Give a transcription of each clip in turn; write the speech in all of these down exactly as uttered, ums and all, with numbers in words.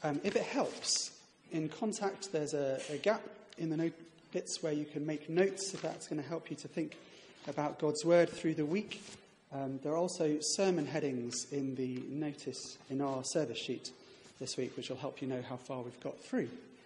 Um, if it helps, in Contact there's a, a gap in the note bits where you can make notes if that's going to help you to think about God's Word through the week. Um, there are also sermon headings in the notice in our service sheet this week, which will help you know how far we've got through.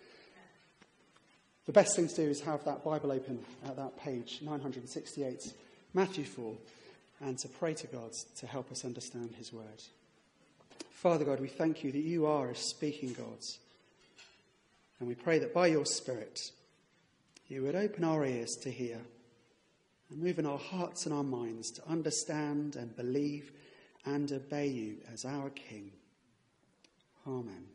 The best thing to do is have that Bible open at that page, nine sixty-eight, Matthew four, and to pray to God to help us understand his word. Father God, we thank you that you are a speaking God. And we pray that by your Spirit, you would open our ears to hear and move in our hearts and our minds to understand and believe and obey you as our King. Amen.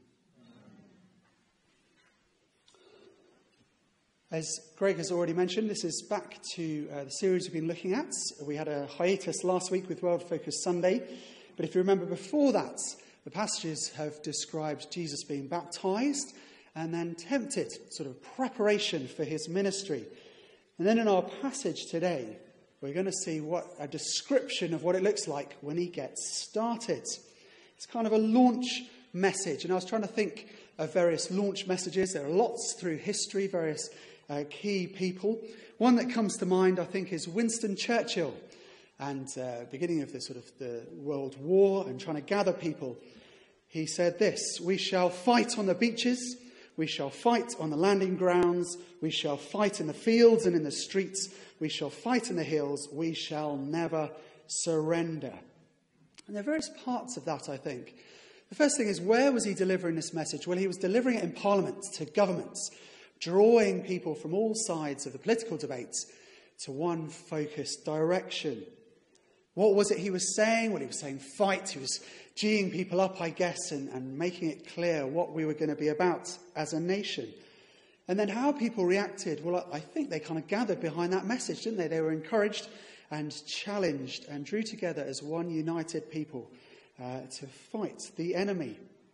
As Greg has already mentioned, this is back to uh, the series we've been looking at. We had a hiatus last week with World Focus Sunday. But if you remember before that, the passages have described Jesus being baptized and then tempted, sort of preparation for his ministry. And then in our passage today, we're going to see what a description of what it looks like when he gets started. It's kind of a launch message. And I was trying to think of various launch messages. There are lots through history, various uh, key people. One that comes to mind, I think, is Winston Churchill. And uh, beginning of the sort of the World War and trying to gather people, he said this: "We shall fight on the beaches. We shall fight on the landing grounds. We shall fight in the fields and in the streets. We shall fight in the hills. We shall never surrender." And there are various parts of that, I think. The first thing is, where was he delivering this message? Well, he was delivering it in Parliament to governments, drawing people from all sides of the political debates to one focused direction. What was it he was saying? Well, he was saying fight. He was geeing people up, I guess, and, and making it clear what we were going to be about as a nation. And then how people reacted, well, I think they kind of gathered behind that message, didn't they? They were encouraged and challenged and drew together as one united people uh, to fight the enemy.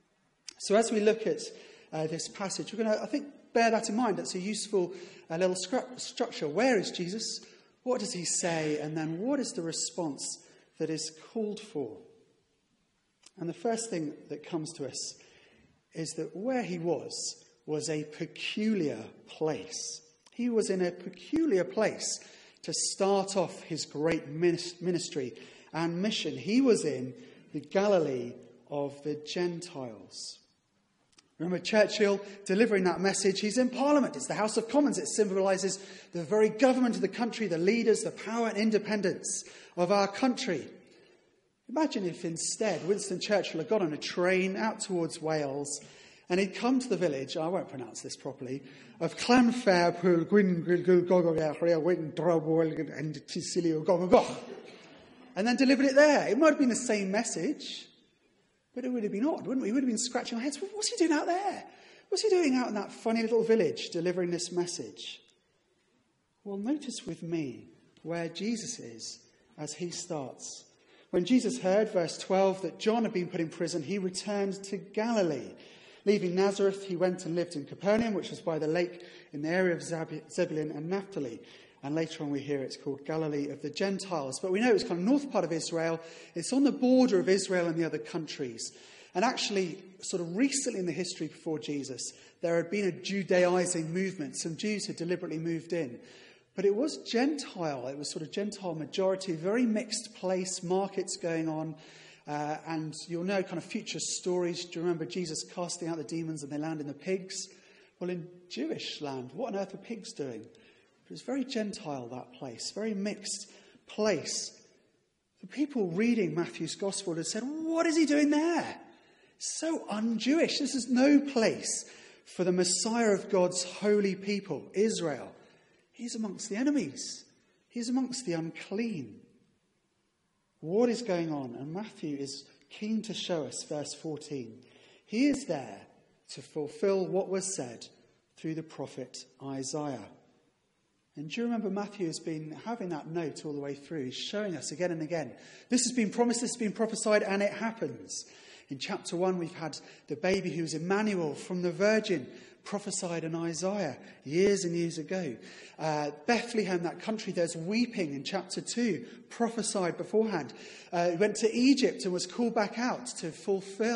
So as we look at uh, this passage, we're going to, I think, bear that in mind. That's a useful uh, little scru- structure. Where is Jesus? What does he say? And then what is the response that is called for? And the first thing that comes to us is that where he was was a peculiar place. He was in a peculiar place to start off his great ministry and mission. He was in the Galilee of the Gentiles. Remember Churchill delivering that message? He's in Parliament. It's the House of Commons. It symbolises the very government of the country, the leaders, the power and independence of our country. Imagine if instead Winston Churchill had got on a train out towards Wales and he'd come to the village, I won't pronounce this properly, of Llanfair and then delivered it there. It might have been the same message, but it would have been odd, wouldn't we? We would have been scratching our heads. What's he doing out there? What's he doing out in that funny little village delivering this message? Well, notice with me where Jesus is as he starts. When Jesus heard, verse twelve, that John had been put in prison, he returned to Galilee. Leaving Nazareth, he went and lived in Capernaum, which was by the lake in the area of Zebulun and Naphtali. And later on we hear it's called Galilee of the Gentiles. But we know it's kind of north part of Israel. It's on the border of Israel and the other countries. And actually, sort of recently in the history before Jesus, there had been a Judaizing movement. Some Jews had deliberately moved in. But it was Gentile. It was sort of Gentile majority, very mixed place, markets going on. Uh, and you'll know kind of future stories. Do you remember Jesus casting out the demons and they land in the pigs? Well, in Jewish land, what on earth are pigs doing? It was very Gentile, that place, very mixed place. The people reading Matthew's Gospel had said, what is he doing there? So un-Jewish. This is no place for the Messiah of God's holy people, Israel. He's amongst the enemies. He's amongst the unclean. What is going on? And Matthew is keen to show us, verse fourteen. He is there to fulfill what was said through the prophet Isaiah. And do you remember Matthew has been having that note all the way through? He's showing us again and again. This has been promised, this has been prophesied, and it happens. In chapter one, we've had the baby who's Emmanuel from the Virgin, prophesied in Isaiah years and years ago. Uh, Bethlehem, that country, there's weeping in chapter two, prophesied beforehand. Uh, he went to Egypt and was called back out to fulfill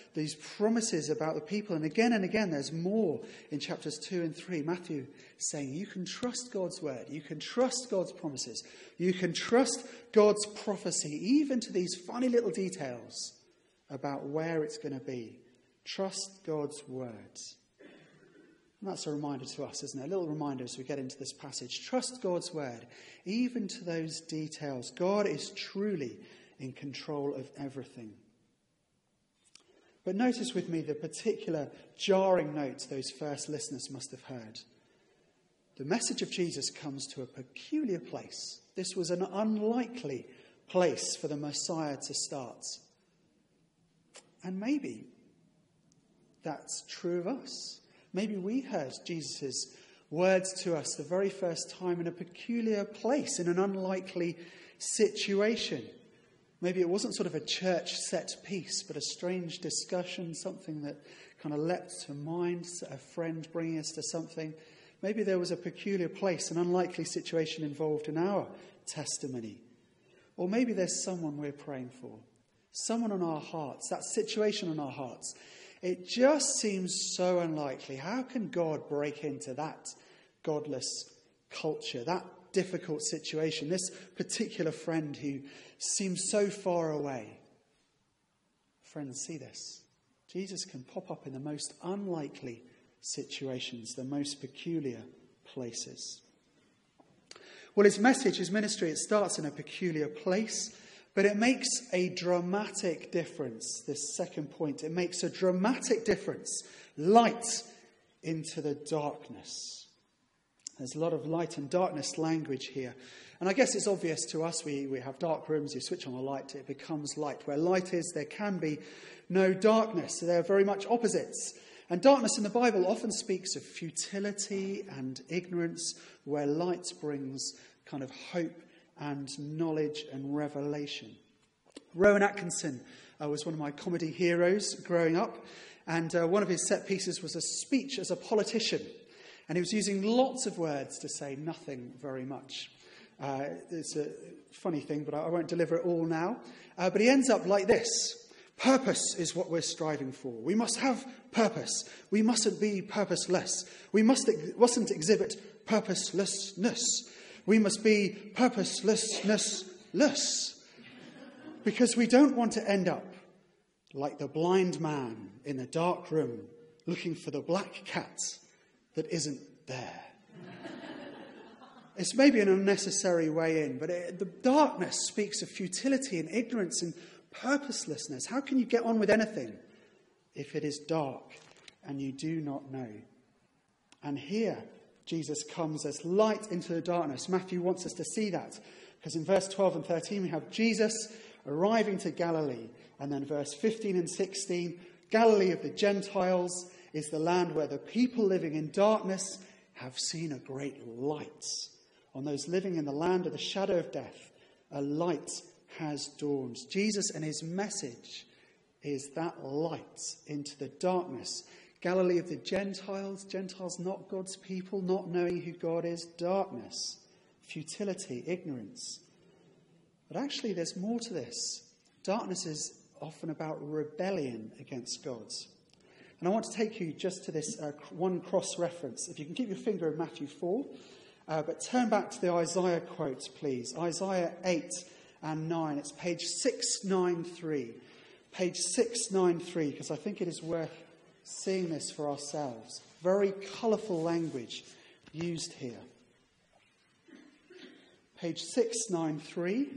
these promises about the people. And again and again, there's more in chapters two and three. Matthew saying you can trust God's word. You can trust God's promises. You can trust God's prophecy, even to these funny little details about where it's going to be. Trust God's words. And that's a reminder to us, isn't it? A little reminder as we get into this passage. Trust God's word, even to those details. God is truly in control of everything. But notice with me the particular jarring note those first listeners must have heard. The message of Jesus comes to a peculiar place. This was an unlikely place for the Messiah to start. And maybe that's true of us. Maybe we heard Jesus' words to us the very first time in a peculiar place, in an unlikely situation. Maybe it wasn't sort of a church set piece, but a strange discussion, something that kind of leapt to mind, a friend bringing us to something. Maybe there was a peculiar place, an unlikely situation involved in our testimony. Or maybe there's someone we're praying for, someone on our hearts, that situation on our hearts. It just seems so unlikely. How can God break into that godless culture, that difficult situation, this particular friend who seems so far away? Friends, see this. Jesus can pop up in the most unlikely situations, the most peculiar places. Well, his message, his ministry, it starts in a peculiar place, but it makes a dramatic difference. This second point, it makes a dramatic difference. Light into the darkness. There's a lot of light and darkness language here. And I guess it's obvious to us. We, we have dark rooms. You switch on a light, it becomes light. Where light is, there can be no darkness. So they're very much opposites. And darkness in the Bible often speaks of futility and ignorance, where light brings kind of hope and knowledge and revelation. Rowan Atkinson uh, was one of my comedy heroes growing up. And uh, one of his set pieces was a speech as a politician. And he was using lots of words to say nothing very much. Uh, it's a funny thing, but I won't deliver it all now. Uh, but he ends up like this. Purpose is what we're striving for. We must have purpose. We mustn't be purposeless. We must, mustn't exhibit purposelessness. We must be purposelessness-less. Because we don't want to end up like the blind man in the dark room looking for the black cat that isn't there. It's maybe an unnecessary way in, but it, the darkness speaks of futility and ignorance and purposelessness. How can you get on with anything if it is dark and you do not know? And here, Jesus comes as light into the darkness. Matthew wants us to see that, because in verse twelve and thirteen we have Jesus arriving to Galilee. And then verse fifteen and sixteen, Galilee of the Gentiles is the land where the people living in darkness have seen a great light. On those living in the land of the shadow of death, a light has dawned. Jesus and his message is that light into the darkness. Galilee of the Gentiles, Gentiles not God's people, not knowing who God is, darkness, futility, ignorance. But actually there's more to this. Darkness is often about rebellion against God. And I want to take you just to this uh, one cross-reference. If you can keep your finger in Matthew four, uh, but turn back to the Isaiah quote, please. Isaiah eight and nine. It's page six ninety-three. Page six ninety-three, because I think it is worth seeing this for ourselves. Very colourful language used here. Page six ninety-three.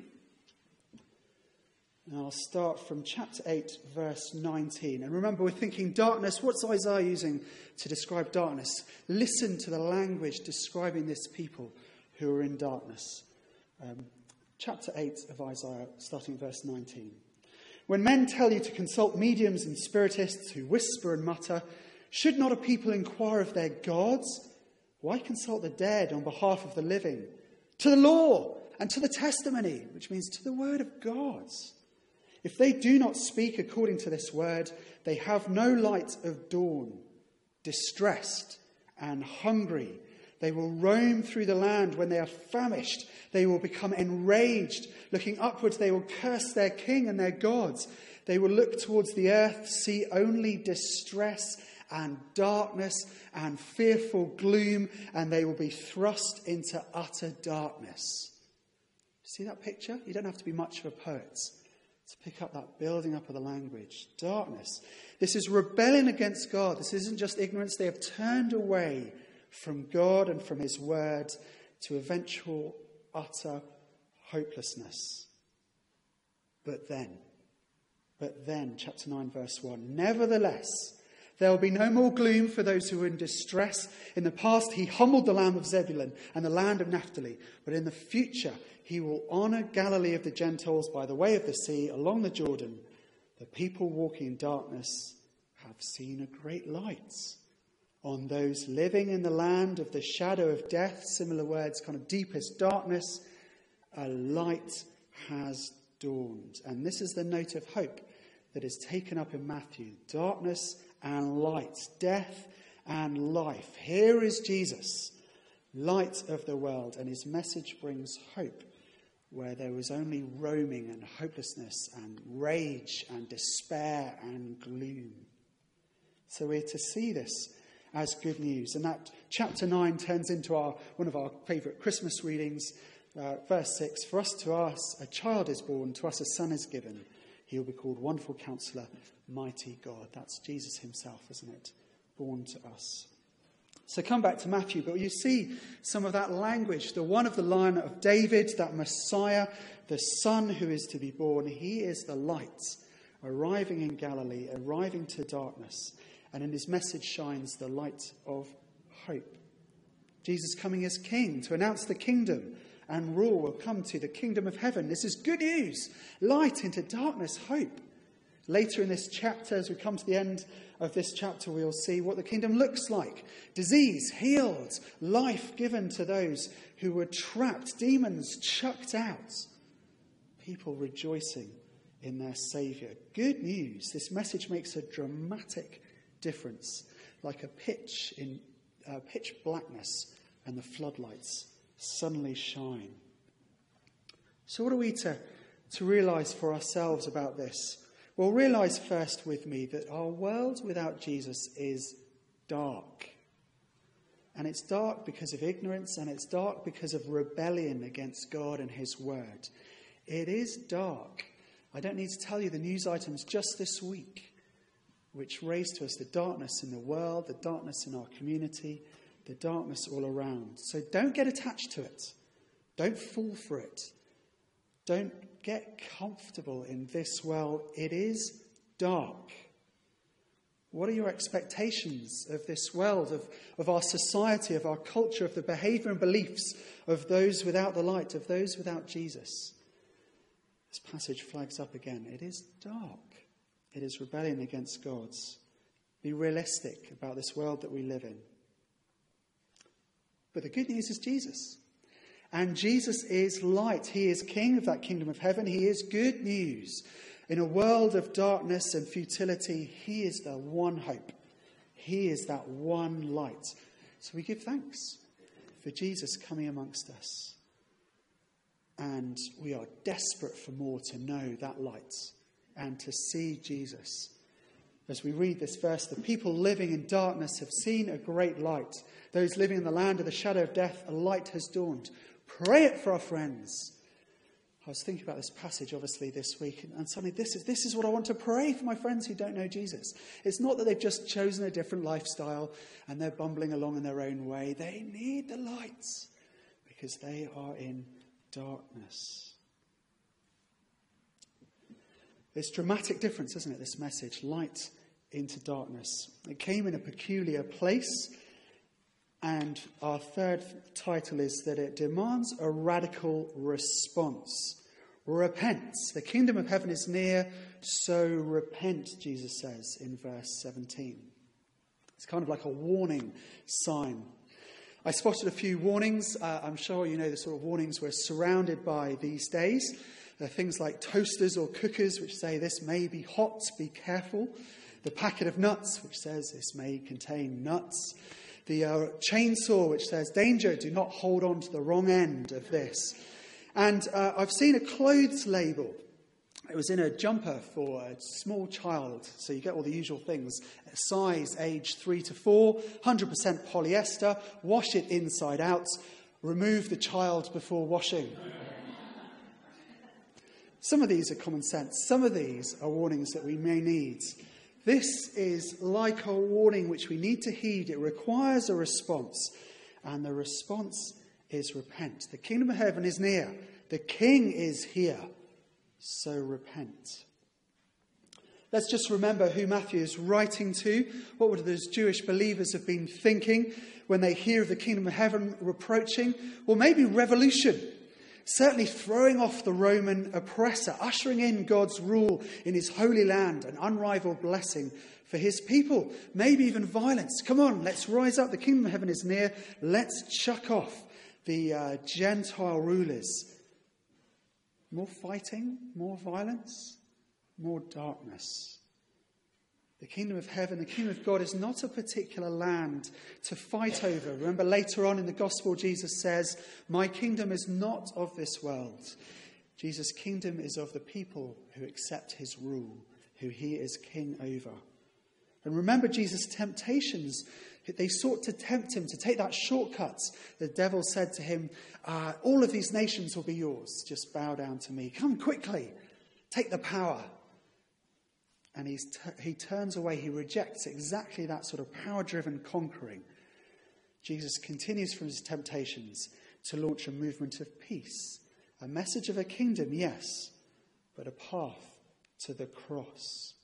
And I'll start from chapter eight, verse nineteen. And remember, we're thinking darkness. What's Isaiah using to describe darkness? Listen to the language describing this people who are in darkness. Um, chapter eight of Isaiah, starting verse nineteen. When men tell you to consult mediums and spiritists who whisper and mutter, should not a people inquire of their gods? Why consult the dead on behalf of the living? To the law and to the testimony, which means to the word of God. If they do not speak according to this word, they have no light of dawn. Distressed and hungry, they will roam through the land. When they are famished, they will become enraged. Looking upwards, they will curse their king and their gods. They will look towards the earth, see only distress and darkness and fearful gloom, and they will be thrust into utter darkness. See that picture? You don't have to be much of a poet to pick up that building up of the language. Darkness. This is rebellion against God. This isn't just ignorance. They have turned away from God and from his word to eventual utter hopelessness. But then, but then, chapter nine, verse one, nevertheless, there will be no more gloom for those who are in distress. In the past, he humbled the land of Zebulun and the land of Naphtali. But in the future, he will honour Galilee of the Gentiles by the way of the sea, along the Jordan. The people walking in darkness have seen a great light. On those living in the land of the shadow of death, similar words, kind of deepest darkness, a light has dawned. And this is the note of hope that is taken up in Matthew. Darkness and light, death and life. Here is Jesus, light of the world, and his message brings hope where there was only roaming and hopelessness and rage and despair and gloom. So we're to see this as good news. And that chapter nine turns into our one of our favourite Christmas readings, uh, verse six. For us to us a child is born, to us a son is given. He will be called Wonderful Counselor, Mighty God. That's Jesus himself, isn't it? Born to us. So come back to Matthew, but you see some of that language. The one of the line of David, that Messiah, the Son who is to be born. He is the light, arriving in Galilee, arriving to darkness. And in his message shines the light of hope. Jesus coming as King to announce the kingdom and rule will come to the kingdom of heaven. This is good news. Light into darkness, hope. Later in this chapter, as we come to the end of this chapter, we'll see what the kingdom looks like. Disease healed, life given to those who were trapped, demons chucked out, people rejoicing in their Saviour. Good news. This message makes a dramatic difference, like a pitch in uh, pitch blackness, and the floodlights suddenly shine. So what are we to, to realise for ourselves about this? Well, realise first with me that our world without Jesus is dark. And it's dark because of ignorance, and it's dark because of rebellion against God and his word. It is dark. I don't need to tell you the news items just this week, which raised to us the darkness in the world, the darkness in our community, the darkness all around. So don't get attached to it. Don't fall for it. Don't get comfortable in this world. It is dark. What are your expectations of this world, of, of our society, of our culture, of the behaviour and beliefs of those without the light, of those without Jesus? This passage flags up again. It is dark. It is rebellion against God's. Be realistic about this world that we live in. But the good news is Jesus. And Jesus is light. He is King of that kingdom of heaven. He is good news. In a world of darkness and futility, he is the one hope. He is that one light. So we give thanks for Jesus coming amongst us. And we are desperate for more to know that light and to see Jesus. As we read this verse, the people living in darkness have seen a great light. Those living in the land of the shadow of death, a light has dawned. Pray it for our friends. I was thinking about this passage, obviously, this week, and suddenly this is, this is what I want to pray for my friends who don't know Jesus. It's not that they've just chosen a different lifestyle and they're bumbling along in their own way. They need the lights because they are in darkness. It's a dramatic difference, isn't it, this message? Light into darkness. It came in a peculiar place. And our third title is that it demands a radical response. Repent. The kingdom of heaven is near, so repent, Jesus says in verse seventeen. It's kind of like a warning sign. I spotted a few warnings. Uh, I'm sure you know the sort of warnings we're surrounded by these days. There are things like toasters or cookers which say this may be hot, be careful. The packet of nuts which says this may contain nuts. The uh, chainsaw which says, danger, do not hold on to the wrong end of this. And uh, I've seen a clothes label It was in a jumper for a small child, so you get all the usual things. Size, age three to four, one hundred percent polyester, wash it inside out, remove the child before washing. Some of these are common sense. Some of these are warnings that we may need. This is like a warning which we need to heed. It requires a response, and the response is repent. The kingdom of heaven is near. The king is here. So repent. Let's just remember who Matthew is writing to. What would those Jewish believers have been thinking when they hear of the kingdom of heaven approaching? Well, maybe revolution. Certainly throwing off the Roman oppressor, ushering in God's rule in his holy land, an unrivaled blessing for his people. Maybe even violence. Come on, let's rise up. The kingdom of heaven is near. Let's chuck off the uh, Gentile rulers. More fighting, more violence, more darkness. The kingdom of heaven, the kingdom of God is not a particular land to fight over. Remember later on in the gospel, Jesus says, my kingdom is not of this world. Jesus' kingdom is of the people who accept his rule, who he is king over. And remember Jesus' temptations. They sought to tempt him to take that shortcut. The devil said to him, uh, all of these nations will be yours. Just bow down to me. Come quickly. Take the power. And he's t- he turns away. He rejects exactly that sort of power-driven conquering. Jesus continues from his temptations to launch a movement of peace. A message of a kingdom, yes, but a path to the cross.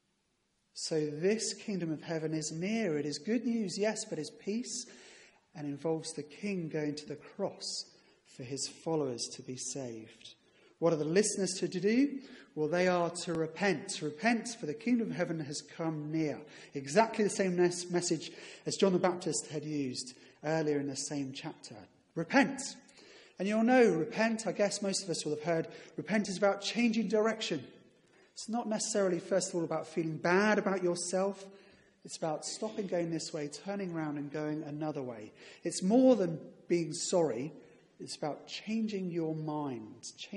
So this kingdom of heaven is near. It is good news, yes, but it's peace and involves the king going to the cross for his followers to be saved. What are the listeners to do? Well, they are to repent. Repent, for the kingdom of heaven has come near. Exactly the same message as John the Baptist had used earlier in the same chapter. Repent. And you'll know, repent, I guess most of us will have heard, repent is about changing direction. It's not necessarily, first of all, about feeling bad about yourself. It's about stopping going this way, turning around and going another way. It's more than being sorry. It's about changing your mind.